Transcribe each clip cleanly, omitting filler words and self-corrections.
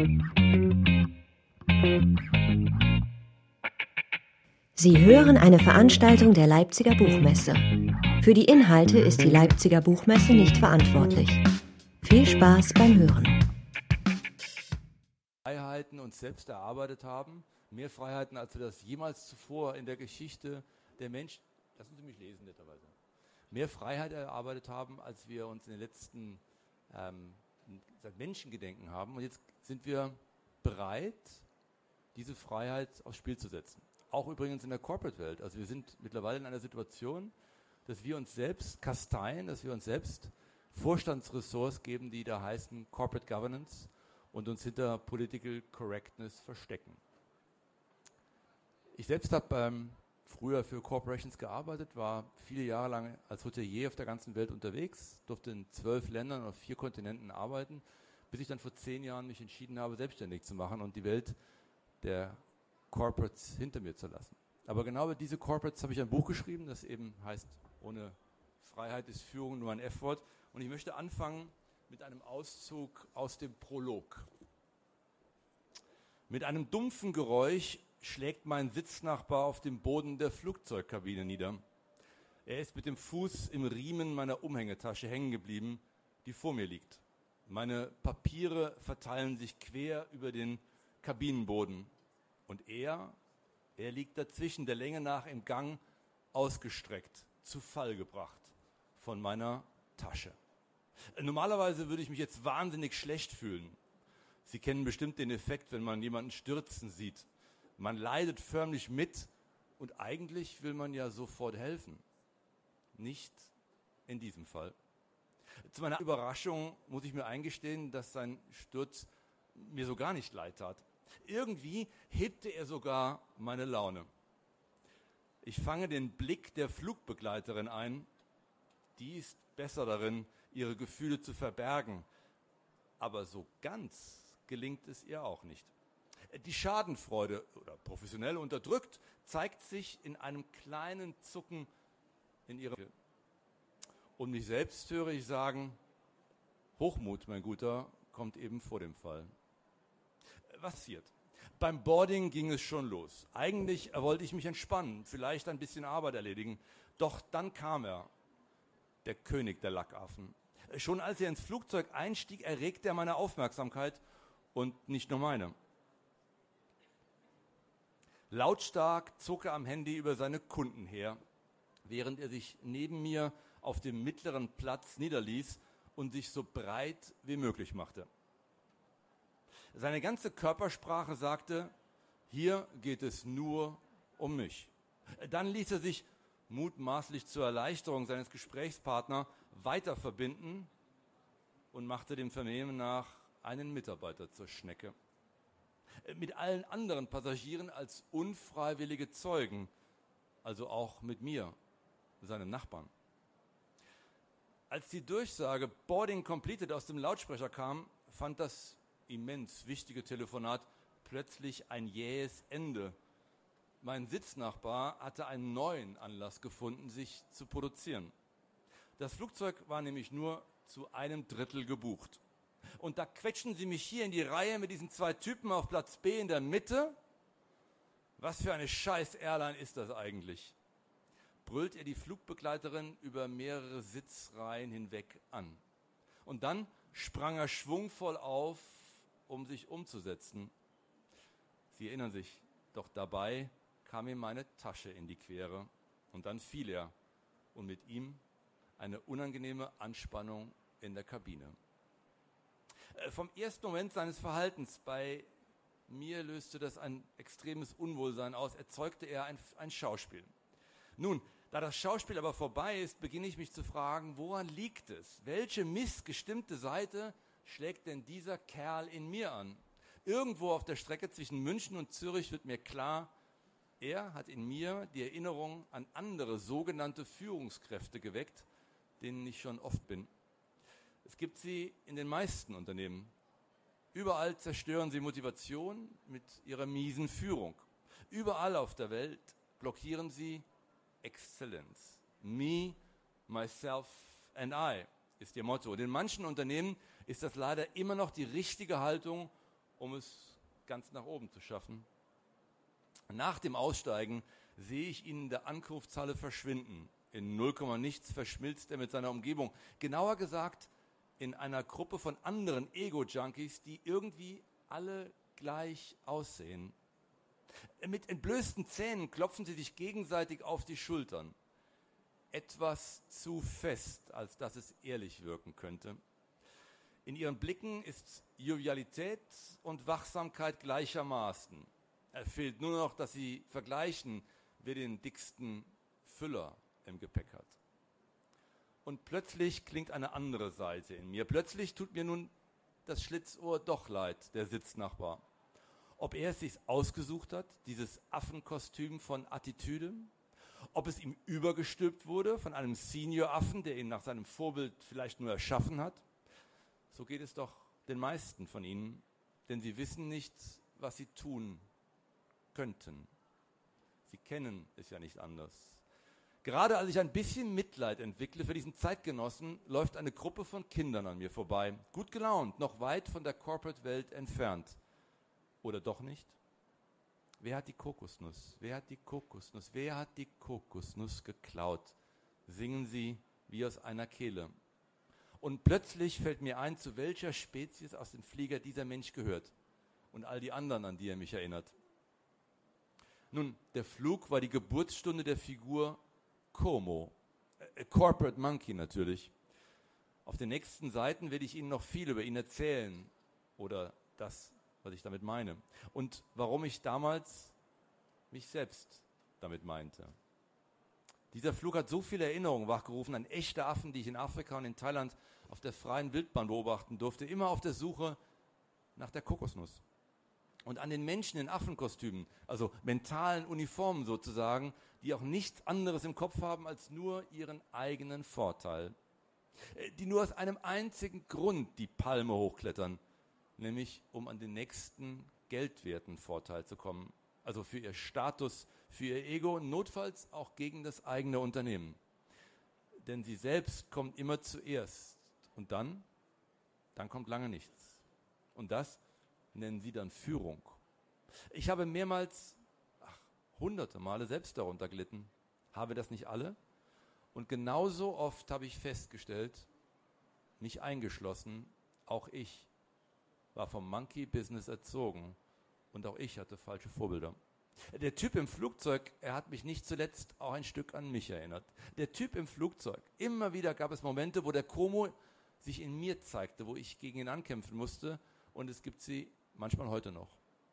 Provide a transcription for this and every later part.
Sie hören eine Veranstaltung der Leipziger Buchmesse. Für die Inhalte ist die Leipziger Buchmesse nicht verantwortlich. Viel Spaß beim Hören. Freiheiten uns selbst erarbeitet haben, mehr Freiheiten, als wir das jemals zuvor in der Geschichte der Menschen, lassen Sie mich lesen netterweise, mehr Freiheit erarbeitet haben, als wir uns in den letzten seit Menschengedenken haben. Und jetzt sind wir bereit, diese Freiheit aufs Spiel zu setzen. Auch übrigens in der Corporate-Welt. Also wir sind mittlerweile in einer Situation, dass wir uns selbst kasteien, dass wir uns selbst Vorstandsressorts geben, die da heißen Corporate Governance und uns hinter Political Correctness verstecken. Ich selbst habe früher für Corporations gearbeitet, war viele Jahre lang als Hotelier auf der ganzen Welt unterwegs, durfte in 12 Ländern auf 4 Kontinenten arbeiten, bis ich dann vor 10 Jahren mich entschieden habe, selbstständig zu machen und die Welt der Corporates hinter mir zu lassen. Aber genau über diese Corporates habe ich ein Buch geschrieben, das eben heißt, ohne Freiheit ist Führung nur ein F-Wort. Und ich möchte anfangen mit einem Auszug aus dem Prolog. Mit einem dumpfen Geräusch schlägt mein Sitznachbar auf dem Boden der Flugzeugkabine nieder. Er ist mit dem Fuß im Riemen meiner Umhängetasche hängen geblieben, die vor mir liegt. Meine Papiere verteilen sich quer über den Kabinenboden. Und er liegt dazwischen, der Länge nach im Gang, ausgestreckt, zu Fall gebracht von meiner Tasche. Normalerweise würde ich mich jetzt wahnsinnig schlecht fühlen. Sie kennen bestimmt den Effekt, wenn man jemanden stürzen sieht. Man leidet förmlich mit und eigentlich will man ja sofort helfen. Nicht in diesem Fall. Zu meiner Überraschung muss ich mir eingestehen, dass sein Sturz mir so gar nicht leid tat. Irgendwie hebte er sogar meine Laune. Ich fange den Blick der Flugbegleiterin ein. Die ist besser darin, ihre Gefühle zu verbergen. Aber so ganz gelingt es ihr auch nicht. Die Schadenfreude, oder professionell unterdrückt, zeigt sich in einem kleinen Zucken in ihrer. Und mich selbst höre ich sagen, Hochmut, mein Guter, kommt eben vor dem Fall. Was passiert? Beim Boarding ging es schon los. Eigentlich wollte ich mich entspannen, vielleicht ein bisschen Arbeit erledigen. Doch dann kam er, der König der Lackaffen. Schon als er ins Flugzeug einstieg, erregte er meine Aufmerksamkeit und nicht nur meine. Lautstark zog er am Handy über seine Kunden her, während er sich neben mir auf dem mittleren Platz niederließ und sich so breit wie möglich machte. Seine ganze Körpersprache sagte, hier geht es nur um mich. Dann ließ er sich mutmaßlich zur Erleichterung seines Gesprächspartners weiter verbinden und machte dem Vernehmen nach einen Mitarbeiter zur Schnecke. Mit allen anderen Passagieren als unfreiwillige Zeugen, also auch mit mir, seinem Nachbarn. Als die Durchsage Boarding Completed aus dem Lautsprecher kam, fand das immens wichtige Telefonat plötzlich ein jähes Ende. Mein Sitznachbar hatte einen neuen Anlass gefunden, sich zu produzieren. Das Flugzeug war nämlich nur zu 1/3 gebucht. Und da quetschen sie mich hier in die Reihe mit diesen 2 Typen auf Platz B in der Mitte. Was für eine scheiß Airline ist das eigentlich? Brüllt er die Flugbegleiterin über mehrere Sitzreihen hinweg an. Und dann sprang er schwungvoll auf, um sich umzusetzen. Sie erinnern sich, doch dabei kam ihm meine Tasche in die Quere und dann fiel er und mit ihm eine unangenehme Anspannung in der Kabine. Vom ersten Moment seines Verhaltens bei mir löste das ein extremes Unwohlsein aus, erzeugte er ein Schauspiel. Nun, da das Schauspiel aber vorbei ist, beginne ich mich zu fragen, woran liegt es? Welche missgestimmte Seite schlägt denn dieser Kerl in mir an? Irgendwo auf der Strecke zwischen München und Zürich wird mir klar, er hat in mir die Erinnerung an andere sogenannte Führungskräfte geweckt, denen ich schon oft bin. Es gibt sie in den meisten Unternehmen. Überall zerstören sie Motivation mit ihrer miesen Führung. Überall auf der Welt blockieren sie Exzellenz. Me, myself and I ist ihr Motto. Und in manchen Unternehmen ist das leider immer noch die richtige Haltung, um es ganz nach oben zu schaffen. Nach dem Aussteigen sehe ich ihn in der Ankunftshalle verschwinden. In 0, nichts verschmilzt er mit seiner Umgebung. Genauer gesagt, in einer Gruppe von anderen Ego-Junkies, die irgendwie alle gleich aussehen. Mit entblößten Zähnen klopfen sie sich gegenseitig auf die Schultern. Etwas zu fest, als dass es ehrlich wirken könnte. In ihren Blicken ist Jovialität und Wachsamkeit gleichermaßen. Es fehlt nur noch, dass sie vergleichen, wer den dicksten Füller im Gepäck hat. Und plötzlich klingt eine andere Seite in mir. Plötzlich tut mir nun das Schlitzohr doch leid, der Sitznachbar. Ob er es sich ausgesucht hat, dieses Affenkostüm von Attitüde, ob es ihm übergestülpt wurde von einem Senior-Affen, der ihn nach seinem Vorbild vielleicht nur erschaffen hat. So geht es doch den meisten von ihnen, denn sie wissen nicht, was sie tun könnten. Sie kennen es ja nicht anders. Gerade als ich ein bisschen Mitleid entwickle für diesen Zeitgenossen, läuft eine Gruppe von Kindern an mir vorbei. Gut gelaunt, noch weit von der Corporate-Welt entfernt. Oder doch nicht? Wer hat die Kokosnuss? Wer hat die Kokosnuss? Wer hat die Kokosnuss geklaut? Singen sie wie aus einer Kehle. Und plötzlich fällt mir ein, zu welcher Spezies aus dem Flieger dieser Mensch gehört. Und all die anderen, an die er mich erinnert. Nun, der Flug war die Geburtsstunde der Figur Como, Corporate Monkey natürlich. Auf den nächsten Seiten werde ich Ihnen noch viel über ihn erzählen oder das, was ich damit meine und warum ich damals mich selbst damit meinte. Dieser Flug hat so viele Erinnerungen wachgerufen an echte Affen, die ich in Afrika und in Thailand auf der freien Wildbahn beobachten durfte, immer auf der Suche nach der Kokosnuss. Und an den Menschen in Affenkostümen, also mentalen Uniformen sozusagen, die auch nichts anderes im Kopf haben als nur ihren eigenen Vorteil. Die nur aus einem einzigen Grund die Palme hochklettern, nämlich um an den nächsten geldwerten Vorteil zu kommen. Also für ihr Status, für ihr Ego und notfalls auch gegen das eigene Unternehmen. Denn sie selbst kommen immer zuerst und dann kommt lange nichts. Und das nennen sie dann Führung. Ich habe mehrmals, hunderte Male selbst darunter gelitten. Habe das nicht alle? Und genauso oft habe ich festgestellt, mich eingeschlossen, auch ich war vom Monkey-Business erzogen und auch ich hatte falsche Vorbilder. Der Typ im Flugzeug, er hat mich nicht zuletzt auch ein Stück an mich erinnert. Der Typ im Flugzeug, immer wieder gab es Momente, wo der Como sich in mir zeigte, wo ich gegen ihn ankämpfen musste und es gibt sie manchmal heute noch.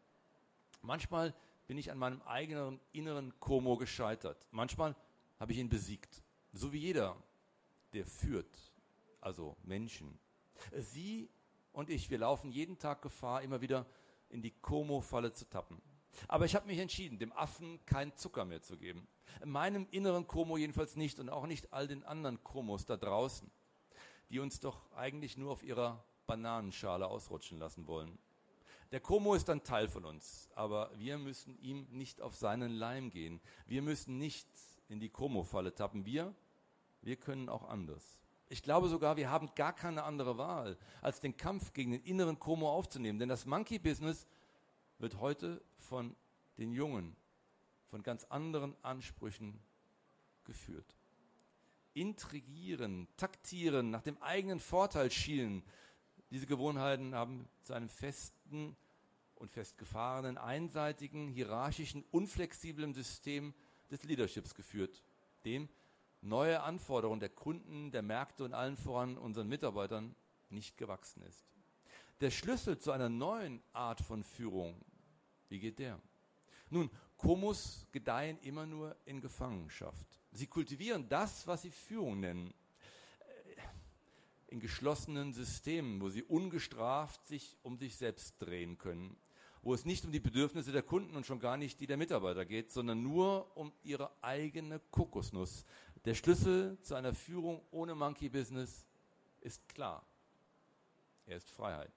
Manchmal bin ich an meinem eigenen inneren Como gescheitert. Manchmal habe ich ihn besiegt. So wie jeder, der führt, also Menschen. Sie und ich, wir laufen jeden Tag Gefahr, immer wieder in die Como-Falle zu tappen. Aber ich habe mich entschieden, dem Affen keinen Zucker mehr zu geben. Meinem inneren Como jedenfalls nicht und auch nicht all den anderen Komos da draußen, die uns doch eigentlich nur auf ihrer Bananenschale ausrutschen lassen wollen. Der Como ist ein Teil von uns, aber wir müssen ihm nicht auf seinen Leim gehen. Wir müssen nicht in die Como-Falle tappen. Wir können auch anders. Ich glaube sogar, wir haben gar keine andere Wahl, als den Kampf gegen den inneren Como aufzunehmen. Denn das Monkey-Business wird heute von den Jungen, von ganz anderen Ansprüchen geführt. Intrigieren, taktieren, nach dem eigenen Vorteil schielen, diese Gewohnheiten haben zu einem festen und festgefahrenen, einseitigen, hierarchischen, unflexiblen System des Leaderships geführt, dem neue Anforderungen der Kunden, der Märkte und allen voran unseren Mitarbeitern nicht gewachsen ist. Der Schlüssel zu einer neuen Art von Führung, wie geht der? Nun, Komos gedeihen immer nur in Gefangenschaft. Sie kultivieren das, was sie Führung nennen, in geschlossenen Systemen, wo sie ungestraft sich um sich selbst drehen können, wo es nicht um die Bedürfnisse der Kunden und schon gar nicht die der Mitarbeiter geht, sondern nur um ihre eigene Kokosnuss. Der Schlüssel zu einer Führung ohne Monkey-Business ist klar. Er ist Freiheit.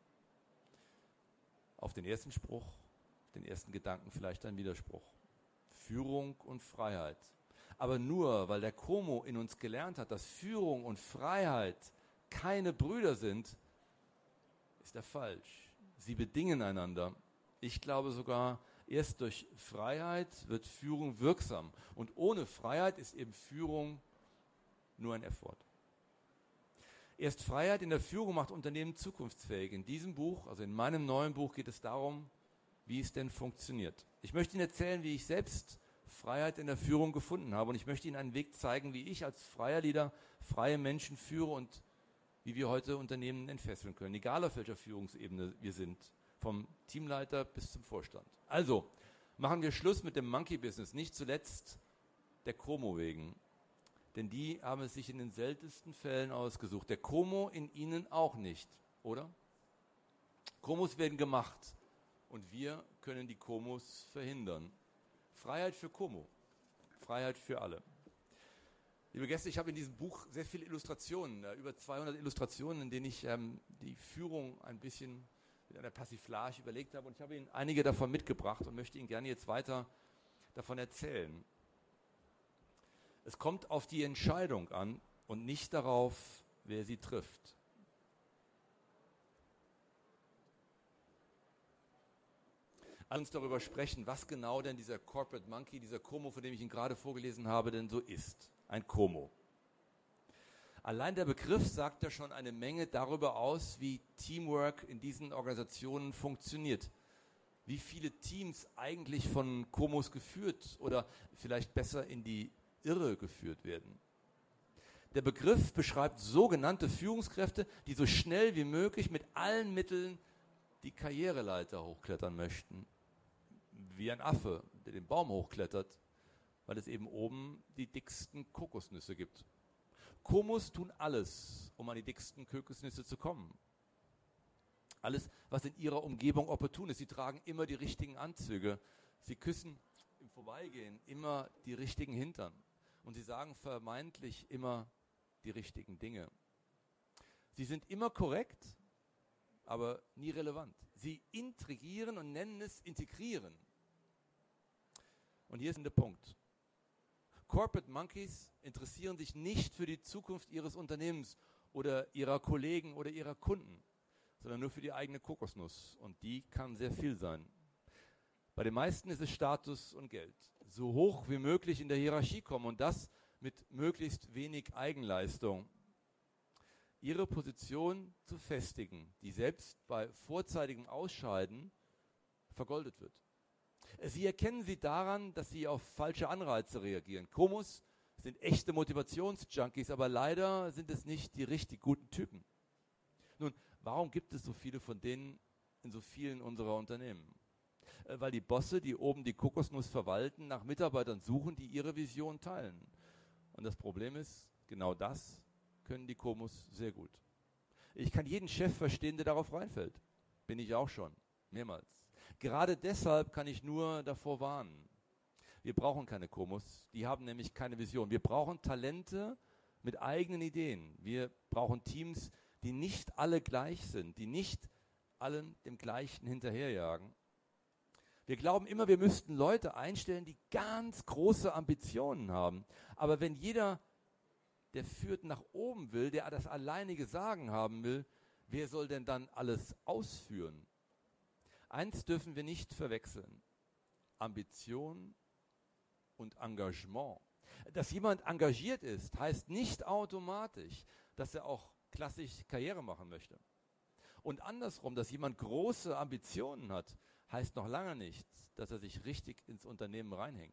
Auf den ersten Spruch, den ersten Gedanken vielleicht ein Widerspruch. Führung und Freiheit. Aber nur, weil der Como in uns gelernt hat, dass Führung und Freiheit keine Brüder sind, ist er falsch. sie bedingen einander. Ich glaube sogar, erst durch Freiheit wird Führung wirksam. Und ohne Freiheit ist eben Führung nur ein Effort. Erst Freiheit in der Führung macht Unternehmen zukunftsfähig. In diesem Buch, also in meinem neuen Buch, geht es darum, wie es denn funktioniert. Ich möchte Ihnen erzählen, wie ich selbst Freiheit in der Führung gefunden habe. Und ich möchte Ihnen einen Weg zeigen, wie ich als freier Leader freie Menschen führe und wie wir heute Unternehmen entfesseln können. Egal auf welcher Führungsebene wir sind. Vom Teamleiter bis zum Vorstand. Also, machen wir Schluss mit dem Monkey-Business. Nicht zuletzt der Como wegen. Denn die haben es sich in den seltensten Fällen ausgesucht. Der Como in ihnen auch nicht, oder? Komos werden gemacht. Und wir können die Komos verhindern. Freiheit für Como. Freiheit für alle. Liebe Gäste, ich habe in diesem Buch sehr viele Illustrationen, über 200 Illustrationen, in denen ich die Führung ein bisschen mit einer Persiflage überlegt habe. Und ich habe Ihnen einige davon mitgebracht und möchte Ihnen gerne jetzt weiter davon erzählen. Es kommt auf die Entscheidung an und nicht darauf, wer sie trifft. Lass uns darüber sprechen, was genau denn dieser Corporate Monkey, dieser Como, von dem ich Ihnen gerade vorgelesen habe, denn so ist. Ein Como. Allein der Begriff sagt ja schon eine Menge darüber aus, wie Teamwork in diesen Organisationen funktioniert. Wie viele Teams eigentlich von Komos geführt oder vielleicht besser in die Irre geführt werden. Der Begriff beschreibt sogenannte Führungskräfte, die so schnell wie möglich mit allen Mitteln die Karriereleiter hochklettern möchten. Wie ein Affe, der den Baum hochklettert, weil es eben oben die dicksten Kokosnüsse gibt. Komos tun alles, um an die dicksten Kokosnüsse zu kommen. Alles, was in ihrer Umgebung opportun ist. Sie tragen immer die richtigen Anzüge. Sie küssen im Vorbeigehen immer die richtigen Hintern. Und sie sagen vermeintlich immer die richtigen Dinge. Sie sind immer korrekt, aber nie relevant. Sie intrigieren und nennen es integrieren. Und hier ist der Punkt. Corporate Monkeys interessieren sich nicht für die Zukunft ihres Unternehmens oder ihrer Kollegen oder ihrer Kunden, sondern nur für die eigene Kokosnuss. Und die kann sehr viel sein. Bei den meisten ist es Status und Geld. So hoch wie möglich in der Hierarchie kommen und das mit möglichst wenig Eigenleistung. Ihre Position zu festigen, die selbst bei vorzeitigem Ausscheiden vergoldet wird. Sie erkennen sie daran, dass sie auf falsche Anreize reagieren. Komos sind echte Motivationsjunkies, aber leider sind es nicht die richtig guten Typen. Nun, warum gibt es so viele von denen in so vielen unserer Unternehmen? Weil die Bosse, die oben die Kokosnuss verwalten, nach Mitarbeitern suchen, die ihre Vision teilen. Und das Problem ist, genau das können die Komos sehr gut. Ich kann jeden Chef verstehen, der darauf reinfällt. Bin ich auch schon, mehrmals. Gerade deshalb kann ich nur davor warnen. Wir brauchen keine Komos, die haben nämlich keine Vision. Wir brauchen Talente mit eigenen Ideen. Wir brauchen Teams, die nicht alle gleich sind, die nicht allen dem Gleichen hinterherjagen. Wir glauben immer, wir müssten Leute einstellen, die ganz große Ambitionen haben. Aber wenn jeder, der führt, nach oben will, der das alleinige Sagen haben will, wer soll denn dann alles ausführen? Eins dürfen wir nicht verwechseln. Ambition und Engagement. Dass jemand engagiert ist, heißt nicht automatisch, dass er auch klassisch Karriere machen möchte. Und andersrum, dass jemand große Ambitionen hat, heißt noch lange nicht, dass er sich richtig ins Unternehmen reinhängt.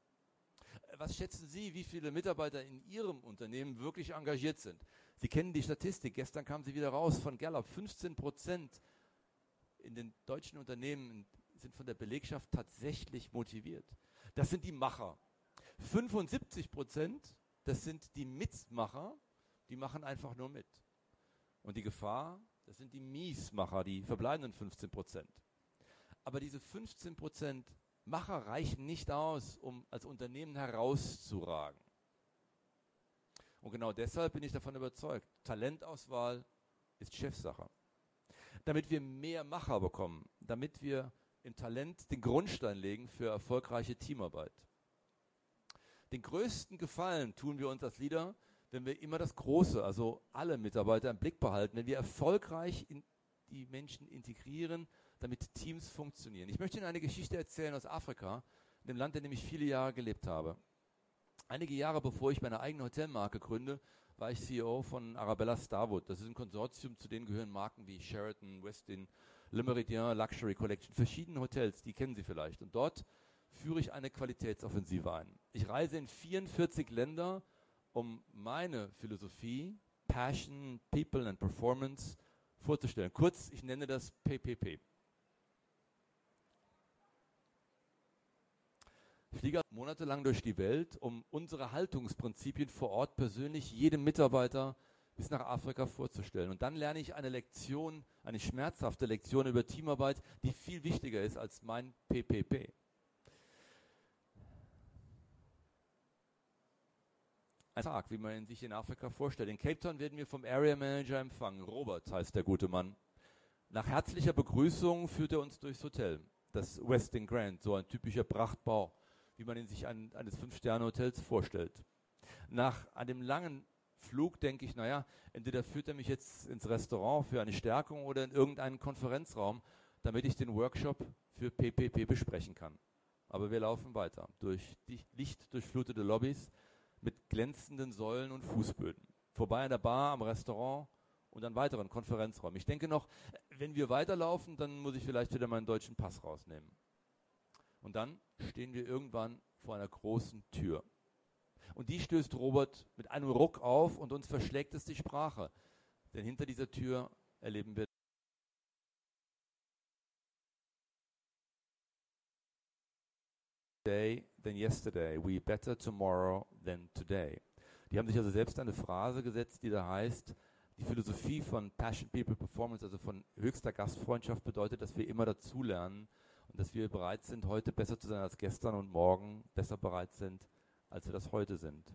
Was schätzen Sie, wie viele Mitarbeiter in Ihrem Unternehmen wirklich engagiert sind? Sie kennen die Statistik, gestern kam sie wieder raus von Gallup. 15% in den deutschen Unternehmen sind von der Belegschaft tatsächlich motiviert. Das sind die Macher. 75%, das sind die Mitmacher, die machen einfach nur mit. Und die Gefahr, das sind die Miesmacher, die verbleibenden 15%. Aber diese 15% Macher reichen nicht aus, um als Unternehmen herauszuragen. Und genau deshalb bin ich davon überzeugt, Talentauswahl ist Chefsache. Damit wir mehr Macher bekommen, damit wir im Talent den Grundstein legen für erfolgreiche Teamarbeit. Den größten Gefallen tun wir uns als Leader, wenn wir immer das Große, also alle Mitarbeiter im Blick behalten, wenn wir erfolgreich in die Menschen integrieren, damit Teams funktionieren. Ich möchte Ihnen eine Geschichte erzählen aus Afrika, dem Land, in dem ich viele Jahre gelebt habe. Einige Jahre bevor ich meine eigene Hotelmarke gründe, war ich CEO von Arabella Starwood. Das ist ein Konsortium, zu denen gehören Marken wie Sheraton, Westin, Le Méridien, Luxury Collection, verschiedene Hotels, die kennen Sie vielleicht. Und dort führe ich eine Qualitätsoffensive ein. Ich reise in 44 Länder, um meine Philosophie, Passion, People and Performance vorzustellen. Kurz, ich nenne das PPP. Ich fliege monatelang durch die Welt, um unsere Haltungsprinzipien vor Ort persönlich jedem Mitarbeiter bis nach Afrika vorzustellen. Und dann lerne ich eine Lektion, eine schmerzhafte Lektion über Teamarbeit, die viel wichtiger ist als mein PPP. Ein Tag, wie man ihn sich in Afrika vorstellt. In Cape Town werden wir vom Area Manager empfangen. Robert heißt der gute Mann. Nach herzlicher Begrüßung führt er uns durchs Hotel. Das Westin Grand, so ein typischer Prachtbau, wie man ihn sich eines 5-Sterne-Hotels vorstellt. Nach einem langen Flug denke ich, naja, entweder führt er mich jetzt ins Restaurant für eine Stärkung oder in irgendeinen Konferenzraum, damit ich den Workshop für PPP besprechen kann. Aber wir laufen weiter durch die lichtdurchflutete Lobbys mit glänzenden Säulen und Fußböden. Vorbei an der Bar, am Restaurant und an weiteren Konferenzräumen. Ich denke noch, wenn wir weiterlaufen, dann muss ich vielleicht wieder meinen deutschen Pass rausnehmen. Und dann stehen wir irgendwann vor einer großen Tür. Und die stößt Robert mit einem Ruck auf und uns verschlägt es die Sprache. Denn hinter dieser Tür erleben wir Today than yesterday, we better tomorrow than today. Die haben sich also selbst eine Phrase gesetzt, die da heißt, die Philosophie von Passion, People, Performance, also von höchster Gastfreundschaft, bedeutet, dass wir immer dazulernen und dass wir bereit sind, heute besser zu sein als gestern und morgen besser bereit sind, als wir das heute sind.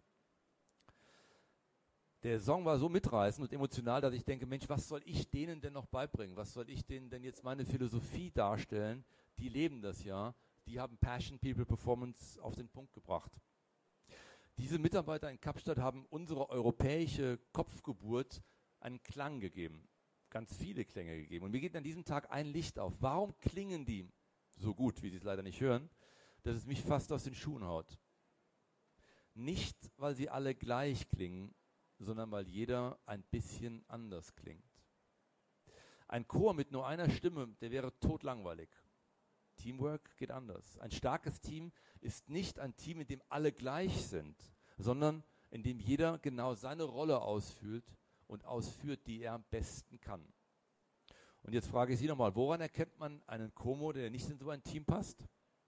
Der Song war so mitreißend und emotional, dass ich denke, Mensch, was soll ich denen denn noch beibringen? Was soll ich denen denn jetzt meine Philosophie darstellen? Die leben das ja. Die haben Passion, People, Performance auf den Punkt gebracht. Diese Mitarbeiter in Kapstadt haben unsere europäische Kopfgeburt einen Klang gegeben. Ganz viele Klänge gegeben. Und mir geht an diesem Tag ein Licht auf. Warum klingen die so gut, wie Sie es leider nicht hören, dass es mich fast aus den Schuhen haut? Nicht, weil sie alle gleich klingen, sondern weil jeder ein bisschen anders klingt. Ein Chor mit nur einer Stimme, der wäre totlangweilig. Teamwork geht anders. Ein starkes Team ist nicht ein Team, in dem alle gleich sind, sondern in dem jeder genau seine Rolle ausführt und ausführt, die er am besten kann. Und jetzt frage ich Sie nochmal, woran erkennt man einen Como, der nicht in so ein Team passt?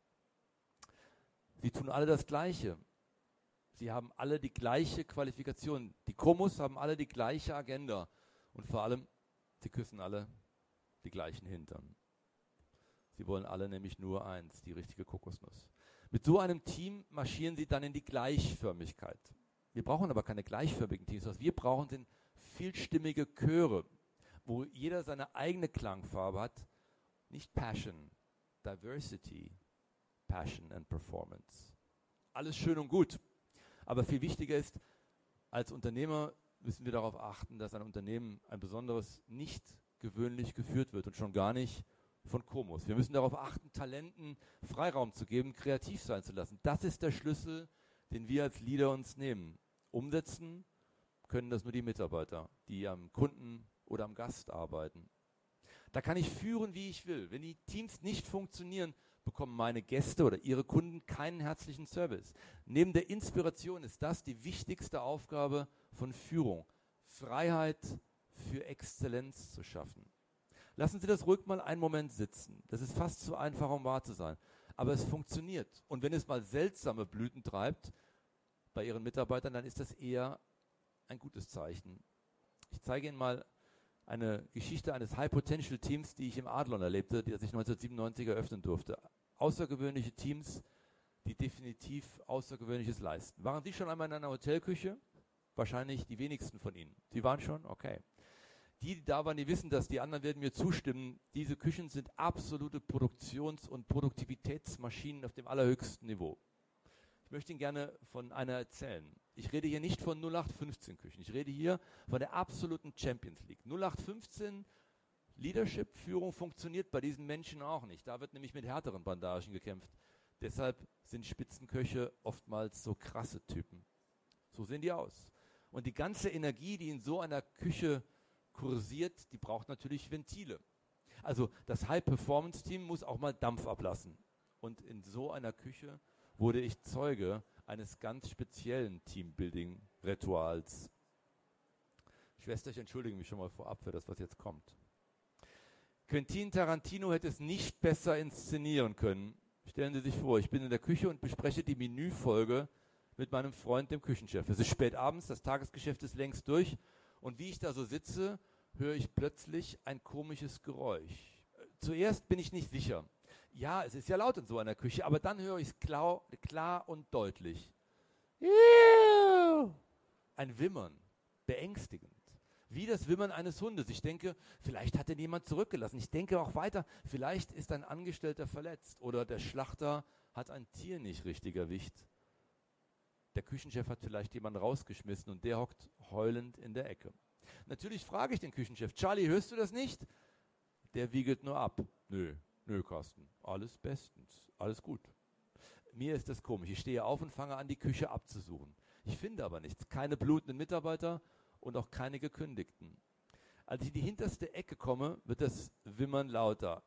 Sie tun alle das Gleiche. Sie haben alle die gleiche Qualifikation. Die Comos haben alle die gleiche Agenda. Und vor allem, sie küssen alle die gleichen Hintern. Sie wollen alle nämlich nur eins, die richtige Kokosnuss. Mit so einem Team marschieren sie dann in die Gleichförmigkeit. Wir brauchen aber keine gleichförmigen Teams. Was wir brauchen, sind vielstimmige Chöre, wo jeder seine eigene Klangfarbe hat. Nicht Passion, Diversity, Passion and Performance. Alles schön und gut. Aber viel wichtiger ist, als Unternehmer müssen wir darauf achten, dass ein Unternehmen, ein besonderes, nicht gewöhnlich geführt wird und schon gar nicht von Komos. Wir müssen darauf achten, Talenten Freiraum zu geben, kreativ sein zu lassen. Das ist der Schlüssel, den wir als Leader uns nehmen. Umsetzen können das nur die Mitarbeiter, die am Kunden oder am Gast arbeiten. Da kann ich führen, wie ich will. Wenn die Teams nicht funktionieren, bekommen meine Gäste oder ihre Kunden keinen herzlichen Service. Neben der Inspiration ist das die wichtigste Aufgabe von Führung. Freiheit für Exzellenz zu schaffen. Lassen Sie das ruhig mal einen Moment sitzen. Das ist fast zu einfach, um wahr zu sein. Aber es funktioniert. Und wenn es mal seltsame Blüten treibt bei Ihren Mitarbeitern, dann ist das eher ein gutes Zeichen. Ich zeige Ihnen mal eine Geschichte eines High-Potential-Teams, die ich im Adlon erlebte, das ich 1997 eröffnen durfte. Außergewöhnliche Teams, die definitiv Außergewöhnliches leisten. Waren Sie schon einmal in einer Hotelküche? Wahrscheinlich die wenigsten von Ihnen. Sie waren schon? Okay. Die da waren, die wissen das, die anderen werden mir zustimmen. Diese Küchen sind absolute Produktions- und Produktivitätsmaschinen auf dem allerhöchsten Niveau. Ich möchte Ihnen gerne von einer erzählen. Ich rede hier nicht von 0815 Küchen. Ich rede hier von der absoluten Champions League. 0815 Leadership, Führung funktioniert bei diesen Menschen auch nicht. Da wird nämlich mit härteren Bandagen gekämpft. Deshalb sind Spitzenköche oftmals so krasse Typen. So sehen die aus. Und die ganze Energie, die in so einer Küche kursiert, die braucht natürlich Ventile. Also das High-Performance-Team muss auch mal Dampf ablassen. Und in so einer Küche wurde ich Zeuge eines ganz speziellen Teambuilding-Rituals. Schwester, ich entschuldige mich schon mal vorab für das, was jetzt kommt. Quentin Tarantino hätte es nicht besser inszenieren können. Stellen Sie sich vor, ich bin in der Küche und bespreche die Menüfolge mit meinem Freund, dem Küchenchef. Es ist spät abends, das Tagesgeschäft ist längst durch. Und wie ich da so sitze, höre ich plötzlich ein komisches Geräusch. Zuerst bin ich nicht sicher. Ja, es ist ja laut in so einer Küche, aber dann höre ich es klar und deutlich. Ein Wimmern, beängstigend. Wie das Wimmern eines Hundes. Ich denke, vielleicht hat ihn jemand zurückgelassen. Ich denke auch weiter, vielleicht ist ein Angestellter verletzt oder der Schlachter hat ein Tier nicht richtig erwischt. Der Küchenchef hat vielleicht jemanden rausgeschmissen und der hockt heulend in der Ecke. Natürlich frage ich den Küchenchef, Charlie, hörst du das nicht? Der wiegelt nur ab. Nö, Carsten, alles bestens, alles gut. Mir ist das komisch. Ich stehe auf und fange an, die Küche abzusuchen. Ich finde aber nichts. Keine blutenden Mitarbeiter und auch keine Gekündigten. Als ich in die hinterste Ecke komme, wird das Wimmern lauter.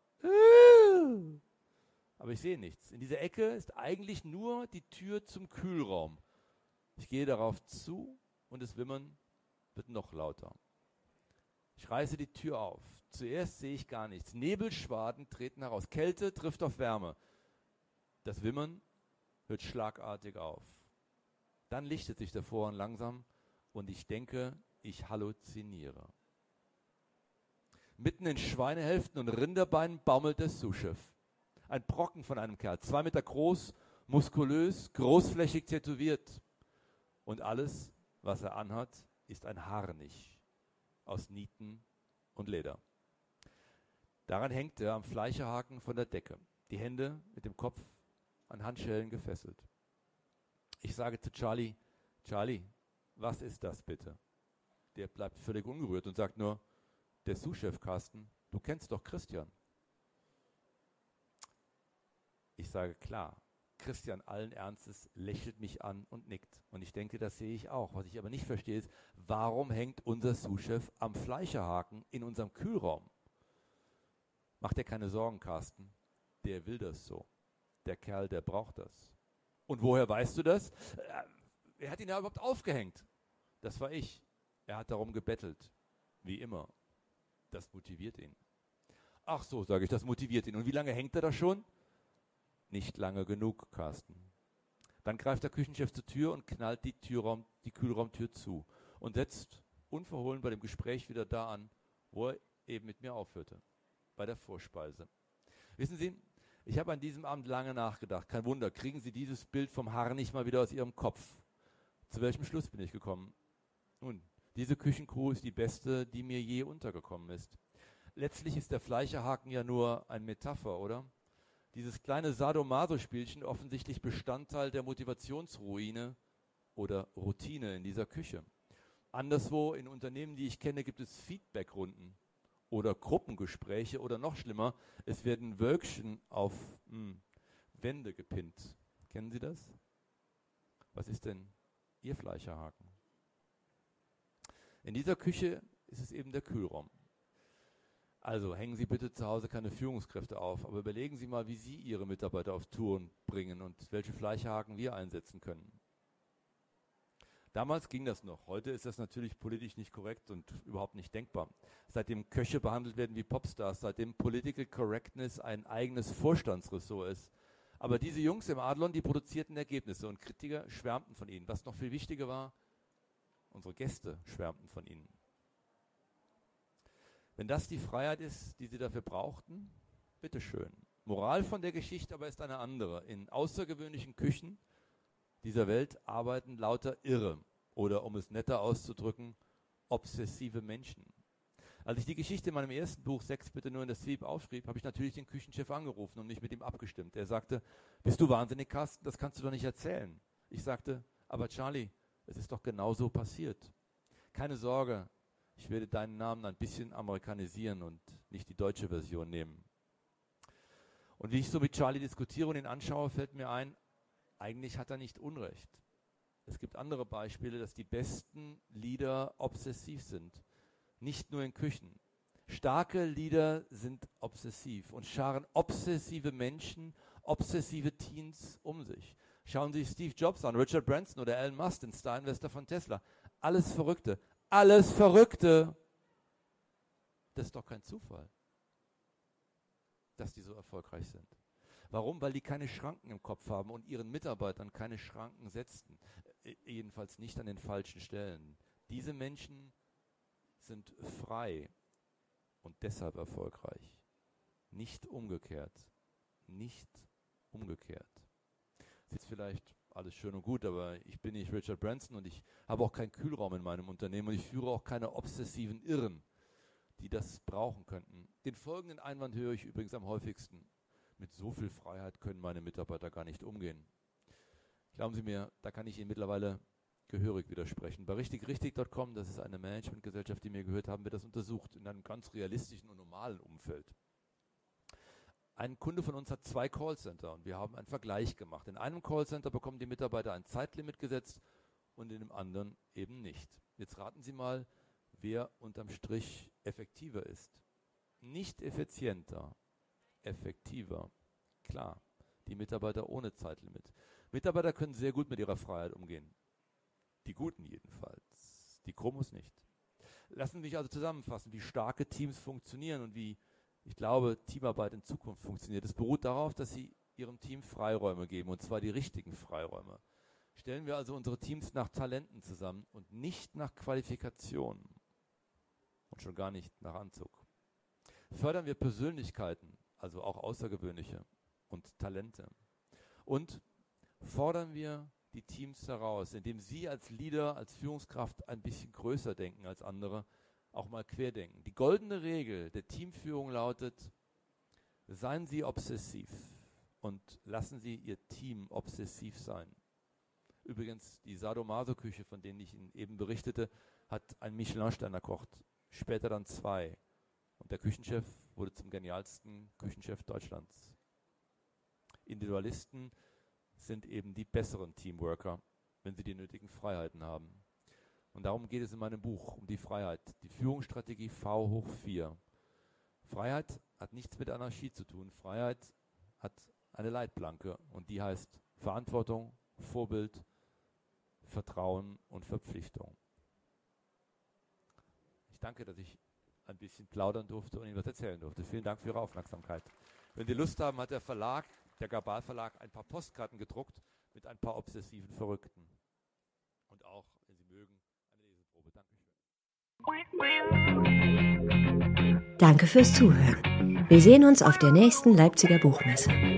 Aber ich sehe nichts. In dieser Ecke ist eigentlich nur die Tür zum Kühlraum. Ich gehe darauf zu und das Wimmern wird noch lauter. Ich reiße die Tür auf. Zuerst sehe ich gar nichts. Nebelschwaden treten heraus. Kälte trifft auf Wärme. Das Wimmern hört schlagartig auf. Dann lichtet sich der Vorhang langsam und ich denke, ich halluziniere. Mitten in Schweinehälften und Rinderbeinen baumelt der Sous-Chef. Ein Brocken von einem Kerl, 2 Meter groß, muskulös, großflächig tätowiert. Und alles, was er anhat, ist ein Harnisch aus Nieten und Leder. Daran hängt er am Fleischerhaken von der Decke, die Hände mit dem Kopf an Handschellen gefesselt. Ich sage zu Charlie, was ist das bitte? Der bleibt völlig ungerührt und sagt nur, der Sous-Chef Carsten, du kennst doch Christian. Ich sage klar, Christian allen Ernstes lächelt mich an und nickt. Und ich denke, das sehe ich auch. Was ich aber nicht verstehe ist, warum hängt unser Sous-Chef am Fleischerhaken in unserem Kühlraum? Mach dir keine Sorgen, Carsten. Der will das so. Der Kerl, der braucht das. Und woher weißt du das? Wer hat ihn da überhaupt aufgehängt? Das war ich. Er hat darum gebettelt. Wie immer. Das motiviert ihn. Ach so, sage ich, das motiviert ihn. Und wie lange hängt er da schon? Nicht lange genug, Carsten. Dann greift der Küchenchef zur Tür und knallt die Kühlraumtür zu und setzt unverhohlen bei dem Gespräch wieder da an, wo er eben mit mir aufhörte, bei der Vorspeise. Wissen Sie, ich habe an diesem Abend lange nachgedacht. Kein Wunder, kriegen Sie dieses Bild vom Harnisch mal wieder aus Ihrem Kopf. Zu welchem Schluss bin ich gekommen? Nun, diese Küchenkuh ist die beste, die mir je untergekommen ist. Letztlich ist der Fleischerhaken ja nur eine Metapher, oder? Dieses kleine Sadomaso-Spielchen offensichtlich Bestandteil der Motivationsruine oder Routine in dieser Küche. Anderswo in Unternehmen, die ich kenne, gibt es Feedbackrunden oder Gruppengespräche oder noch schlimmer, es werden Wölkchen auf Wände gepinnt. Kennen Sie das? Was ist denn Ihr Fleischerhaken? In dieser Küche ist es eben der Kühlraum. Also hängen Sie bitte zu Hause keine Führungskräfte auf, aber überlegen Sie mal, wie Sie Ihre Mitarbeiter auf Touren bringen und welche Fleischerhaken wir einsetzen können. Damals ging das noch. Heute ist das natürlich politisch nicht korrekt und überhaupt nicht denkbar. Seitdem Köche behandelt werden wie Popstars, seitdem Political Correctness ein eigenes Vorstandsressort ist. Aber diese Jungs im Adlon, die produzierten Ergebnisse und Kritiker schwärmten von ihnen. Was noch viel wichtiger war, unsere Gäste schwärmten von ihnen. Wenn das die Freiheit ist, die sie dafür brauchten, bitteschön. Moral von der Geschichte aber ist eine andere. In außergewöhnlichen Küchen dieser Welt arbeiten lauter Irre oder, um es netter auszudrücken, obsessive Menschen. Als ich die Geschichte in meinem ersten Buch 6 bitte nur in das Sleep aufschrieb, habe ich natürlich den Küchenchef angerufen und mich mit ihm abgestimmt. Er sagte, bist du wahnsinnig, Carsten, das kannst du doch nicht erzählen. Ich sagte, aber Charlie, es ist doch genau so passiert. Keine Sorge, ich werde deinen Namen ein bisschen amerikanisieren und nicht die deutsche Version nehmen. Und wie ich so mit Charlie diskutiere und ihn anschaue, fällt mir ein, eigentlich hat er nicht Unrecht. Es gibt andere Beispiele, dass die besten Leader obsessiv sind. Nicht nur in Küchen. Starke Leader sind obsessiv und scharen obsessive Menschen, obsessive Teens um sich. Schauen Sie sich Steve Jobs an, Richard Branson oder Elon Musk, den Star-Investor von Tesla. Alles Verrückte. Alles Verrückte. Das ist doch kein Zufall, dass die so erfolgreich sind. Warum? Weil die keine Schranken im Kopf haben und ihren Mitarbeitern keine Schranken setzten. Jedenfalls nicht an den falschen Stellen. Diese Menschen sind frei und deshalb erfolgreich. Nicht umgekehrt. Nicht umgekehrt. Das ist vielleicht alles schön und gut, aber ich bin nicht Richard Branson und ich habe auch keinen Kühlraum in meinem Unternehmen und ich führe auch keine obsessiven Irren, die das brauchen könnten. Den folgenden Einwand höre ich übrigens am häufigsten. Mit so viel Freiheit können meine Mitarbeiter gar nicht umgehen. Glauben Sie mir, da kann ich Ihnen mittlerweile gehörig widersprechen. Bei richtigrichtig.com, das ist eine Managementgesellschaft, die mir gehört, haben wir das untersucht in einem ganz realistischen und normalen Umfeld. Ein Kunde von uns hat 2 Callcenter und wir haben einen Vergleich gemacht. In einem Callcenter bekommen die Mitarbeiter ein Zeitlimit gesetzt und in dem anderen eben nicht. Jetzt raten Sie mal, wer unterm Strich effektiver ist. Nicht effizienter, effektiver. Klar, die Mitarbeiter ohne Zeitlimit. Mitarbeiter können sehr gut mit ihrer Freiheit umgehen. Die Guten jedenfalls. Die Krummus nicht. Lassen Sie mich also zusammenfassen, wie starke Teams funktionieren und wie, ich glaube, Teamarbeit in Zukunft funktioniert. Es beruht darauf, dass Sie Ihrem Team Freiräume geben, und zwar die richtigen Freiräume. Stellen wir also unsere Teams nach Talenten zusammen und nicht nach Qualifikationen. Und schon gar nicht nach Anzug. Fördern wir Persönlichkeiten, also auch außergewöhnliche und Talente. Und fordern wir die Teams heraus, indem Sie als Leader, als Führungskraft ein bisschen größer denken als andere, auch mal querdenken. Die goldene Regel der Teamführung lautet: Seien Sie obsessiv und lassen Sie Ihr Team obsessiv sein. Übrigens, die Sadomaso-Küche, von denen ich Ihnen eben berichtete, hat einen Michelin-Stern erkocht, später dann 2. Und der Küchenchef wurde zum genialsten Küchenchef Deutschlands. Individualisten sind eben die besseren Teamworker, wenn sie die nötigen Freiheiten haben. Und darum geht es in meinem Buch, um die Freiheit. Die Führungsstrategie V4. Freiheit hat nichts mit Anarchie zu tun. Freiheit hat eine Leitplanke und die heißt Verantwortung, Vorbild, Vertrauen und Verpflichtung. Ich danke, dass ich ein bisschen plaudern durfte und Ihnen was erzählen durfte. Vielen Dank für Ihre Aufmerksamkeit. Wenn Sie Lust haben, hat der Verlag, der Gabal Verlag, ein paar Postkarten gedruckt mit ein paar obsessiven Verrückten. Und auch, wenn Sie mögen, eine Leseprobe. Dankeschön. Danke fürs Zuhören. Wir sehen uns auf der nächsten Leipziger Buchmesse.